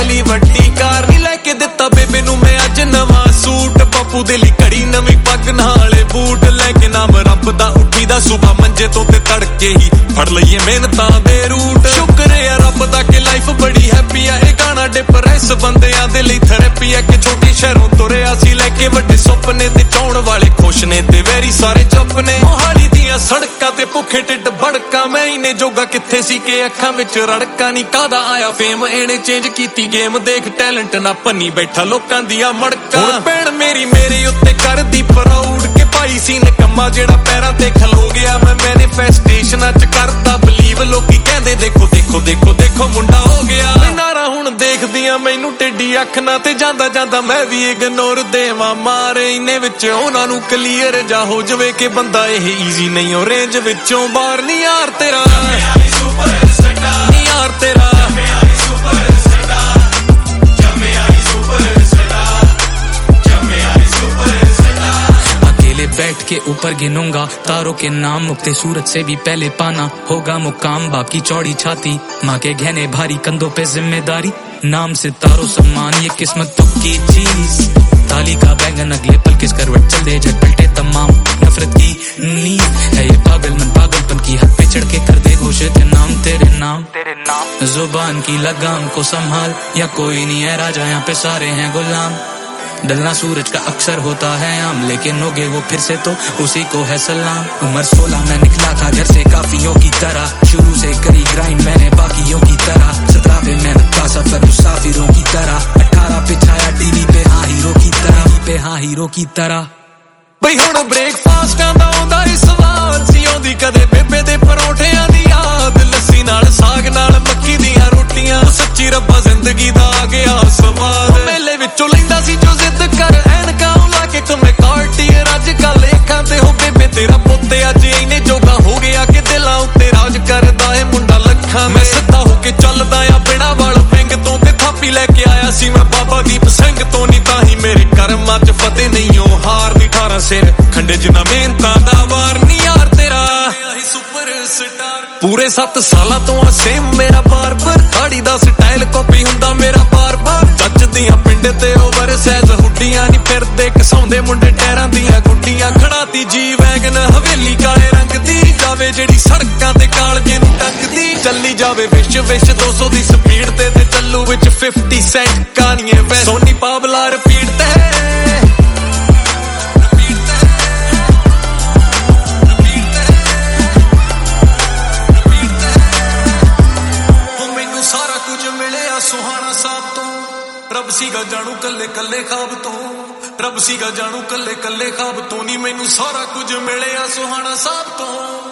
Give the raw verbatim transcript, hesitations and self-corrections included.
ਲਈ ਵੱਡੀ ਕਾਰ ਨੀ ਲੈ ਕੇ ਦਿੱਤਾ ਬੇਬੇ ਨੂੰ ਮੈਂ ਅੱਜ ਨਵਾਂ ਸੂਟ ਬਾਪੂ ਦੇ ਲਈ ਘੜੀ ਨਵੀਂ ਪੱਗ ਨਾਲੇ ਬੂਟ ਲੈ ਕੇ ਨਾਮ ਰੱਬ ਦਾ ਉੱਠੀ ਦਾ ਸੁਬਾ ਮੰਜੇ ਤੋਂ ਤੇ ਤੜਕੇ ਹੀ ਫੜ ਲਈਏ ਮਿਹਨਤਾਂ ਦੇ ਰੂਟ ਸ਼ੁਕਰ ਹੈ ਰੱਬ ਦਾ ਕਿ ਲਾਈਫ ਬੜੀ ਹੈਪੀ ਆ ਇਹ ਗਾਣਾ ਡਿਪਰੈਸ ਬੰਦਿਆਂ ਦੇ ਲਈ ਥੈਰੇਪੀ ਆ ਕਿ ਛੋਟੀ ਸ਼ਹਿਰੋਂ ਤੁਰਿਆ ਸੀ ਲੈ ਕੇ ਵੱਡੇ ਸੁਪਨੇ ਤੇ ਚਾਉਣ ਵਾਲੇ ਖੁਸ਼ ਨੇ ਤੇ ਵੈਰੀ ਸਾਰੇ ਚੁੱਪ ਨੇ ਮੋਹਾਲੀ ਦੀਆਂ ਸੜਕਾਂ ਤੇ ਭੁੱਖੇ ਢਿੱਡ ਬੜਕਾ ਮੈਂ ਇਹਨੇ ਜੋਗਾ ਕਿੱਥੇ ਸੀ ਕਿ ਅੱਖਾਂ ਵਿੱਚ ਰੜਕਾ ਨਹੀਂ ਕਾਹਦਾ ਆਇਆ ਫੇਮ ਇਹਨੇ ਚੇਂਜ ਕੀਤੀ ਗੇਮ ਦੇਖ ਟੈਲੈਂਟ ਨਾ ਪੰਨੀ ਬੈਠਾ ਲੋਕਾਂ ਦੀਆਂ ਮੜਕਾਂ ਭੈਣ ਮੇਰੀ ਮੇਰੇ ਉੱਤੇ ਕਰਦੀ ਪ੍ਰਾਊਡ ਕਿ ਭਾਈ ਸੀ ਨਕਮਾ ਜਿਹੜਾ ਪੈਰਾਂ ਤੇ ਖਲੋ ਗਿਆ ਮੈਂ ਮੈਨੀਫੈਸਟੇਸ਼ਨਾਂ ਚ ਕਰਦਾ ਬਲੀਵ ਲੋਕੀ ਕਹਿੰਦੇ ਦੇਖੋ ਦੇਖੋ ਦੇਖੋ ਦੇਖੋ ਮੁੰਡਾ ਹੋ ਗਿਆ ਨਾਰਾ ਹੁਣ ਦੇਖਦੀਆਂ ਮੈਨੂੰ ਟੇਢੀ ਅੱਖ ਨਾ ਤੇ ਜਾਂਦਾ ਜਾਂਦਾ ਮੈਂ ਵੀ ਇਗਨੋਰ ਦੇਵਾਂ ਮਾਰੇ ਇਹਨੇ ਵਿੱਚ ਉਹਨਾਂ ਨੂੰ ਕਲੀਅਰ ਜਾ ਹੋ ਜਵੇ ਕਿ ਬੰਦਾ ਇਹ ਈਜ਼ੀ ਨਹੀਂ ਉਹ ਰੇਂਜ ਵਿੱਚੋਂ ਬਾਹਰ ਨਹੀਂ ਯਾਰ ਤੇਰਾ ਨਹੀਂ ਯਾਰ ਤੇਰਾ बैठ के ऊपर गिनूंगा तारों के नाम मुक्ते सूरज से भी पहले पाना होगा मुकाम बाकी चौड़ी छाती माँ के गहने भारी कंधों पे जिम्मेदारी नाम से तारों सम्मान ये किस्मत तो की चीज थाली का बैंगन अगले पल किस करवट चल दे झटपटे तमाम नफरत की नींद है ये पागल मन पागलपन की हद पे चढ़ के कर दे घोषित नाम तेरे नाम तेरे नाम जुबान की लगाम को संभाल या कोई नहीं है राजा यहाँ पे सारे हैं गुलाम डलना सूरज का अक्सर होता है आम लेकिन होगे वो फिर से तो उसी को है सलाम उम्र सोलह में निकला था घर से काफियों की तरह शुरू से करी ग्राइंड मैंने बाकियों की तरह सत्रह पे मेहनत का सफर मुसाफिरों की तरह अठारह पे छाया टीवी पे हाँ हीरो की तरह पे हाँ हीरो की तरह ਬਈ ਹੁਣ ਬ੍ਰੇਕਫਾਸਟ ਦਾ ਆਉਂਦਾ ਇਸ ਵਾਰ ਸੀ ਆਉਂਦੀ ਕਦੇ ਬੇਬੇ ਦੇ ਪਰੌਂਠਿਆਂ ਦੀ ਯਾਦ ਲੱਸੀ ਨਾਲ ਸਾਗ ਨਾਲ ਮੱਕੀ ਦੀਆਂ ਰੋਟੀਆਂ ਸੱਚੀ ਰੱਬਾ ਜ਼ਿੰਦਗੀ ਦਾ ਆ ਗਿਆ ਸਵਾਦ ਮੇਲੇ ਵਿੱਚੋਂ ਲੈਂਦਾ ਸੀ ਜੋ ਜ਼ਿੱਦ ਕਰ ਐਨਕਾਂ ਲਾ ਕੇ ਤੁਮੇ ਕਾਰਟੀਅਰ ਅੱਜ ਕੱਲ ਅੱਖਾਂ ਤੇ ਹੋ ਬੇਬੇ ਤੇਰਾ ਪੁੱਤ ਅੱਜ ਇਹਨੇ ਜੋਗਾ ਹੋ ਗਿਆ ਕਿ ਦਿਲਾਂ ਉੱਤੇ ਰਾਜ ਕਰਦਾ ਏ ਮੁੰਡਾ ਲੱਖਾਂ ਮੈਂ ਸਿੱਧਾ ਹੋ ਕੇ ਚੱਲਦਾ ਆ ਬਿਨਾਂ ਵਾਲ ਪਿੰਗ ਤੋਂ ਤੇ ਥਾਪੀ ਲੈ ਕੇ ਆਇਆ ਸੀ ਮੈਂ ਬਾਬਾ ਦੀਪ ਸਿੰਘ ਤੋਂ ਨਹੀਂ ਤਾਂ ਹੀ ਮੇਰੇ ਕਰਮਾਂ 'ਚ ਫਤਿਹ ਨਹੀਂ ਉਹ ਹਾਰ ਨਹੀਂ ਠਾਰਾਂ ਸਿਰ ਖੰਡੇ ਜਿਨਾ ਮਿਹਨਤਾਂ ਦਾ ਵਾਰ ਨਹੀਂ ਯਾਰ ਤੇਰਾ ਸੁਪਰ ਸਟਾਰ ਪੂਰੇ ਸੱਤ ਸਾਲਾਂ ਤੋਂ ਆ ਸੇਮ ਮੇਰਾ ਬਾਰਬਰ ਦਾੜੀ ਦਾ ਸਟਾਈਲ ਕਾਪੀ ਹੁੰਦਾ ਮੇਰਾ ਬਾਰ-ਬਾਰ ਜੱਜਦੀਆਂ ਪਿੰਡ ਤੇ ਓਵਰ ਸਾਈਜ਼ ਹੁੱਡੀਆਂ ਨਹੀਂ ਫਿਰਦੇ ਕਸਾਉਂਦੇ ਮੁੰਡੇ ਟਾਇਰਾਂ ਦੀਆਂ ਗੁੱਡੀਆਂ ਖੜਾਤੀ ਜੀ ਵੈਗਨ ਹਵੇਲੀ ਕਾਲੇ ਰੰਗ ਦੀ ਜਾਵੇ ਜਿਹੜੀ ਸੜਕਾਂ ਤੇ ਕਾਲਜੇ ਨੂੰ ਟੰਗਦੀ ਚੱਲੀ ਜਾਵੇ ਵਿਸ਼ ਵਿਸ਼ ਦੋ ਸੌ ਦੀ ਸਪੀਡ ਤੇ ਤੇ ਚੱਲੂ ਵਿੱਚ ਫਿਫਟੀ ਸੈਂਟ ਕਾਨੀਏ ਵੈ ਸੋਨੀ ਪਾਵਲਾ ਰਿਪੀਟ ਤੇ ਸੁਹਾਣਾ ਸਾਹਿਬ ਤੋਂ ਰੱਬ ਸੀਗਾ ਜਾਣੂ ਕੱਲੇ ਕੱਲੇ ਖਾਬ ਤੋਂ ਰੱਬ ਸੀਗਾ ਜਾਣੂ ਕੱਲੇ ਕੱਲੇ ਖਾਬ ਤੋਂ ਨਹੀਂ ਮੈਨੂੰ ਸਾਰਾ ਕੁਝ ਮਿਲਿਆ ਸੁਹਾਣਾ ਸਾਹਿਬ ਤੋਂ